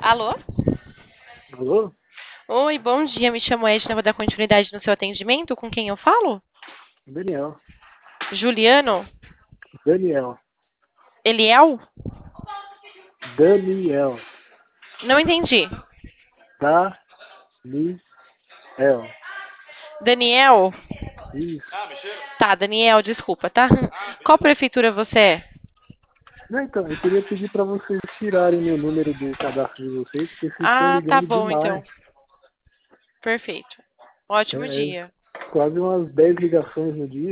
Alô? Alô? Oi, bom dia. Me chamo Edna, vou dar continuidade no seu atendimento. Com quem eu falo? Daniel. Juliano? Daniel. Eliel? Daniel. Não entendi. Daniel. Daniel? Isso. Tá, Daniel, desculpa, tá? Qual prefeitura você é? Não, então, eu queria pedir para vocês tirarem meu número do cadastro de vocês, porque vocês estão Ah, tá ligando bom, demais. então. Perfeito. Ótimo É dia. quase umas 10 ligações no dia.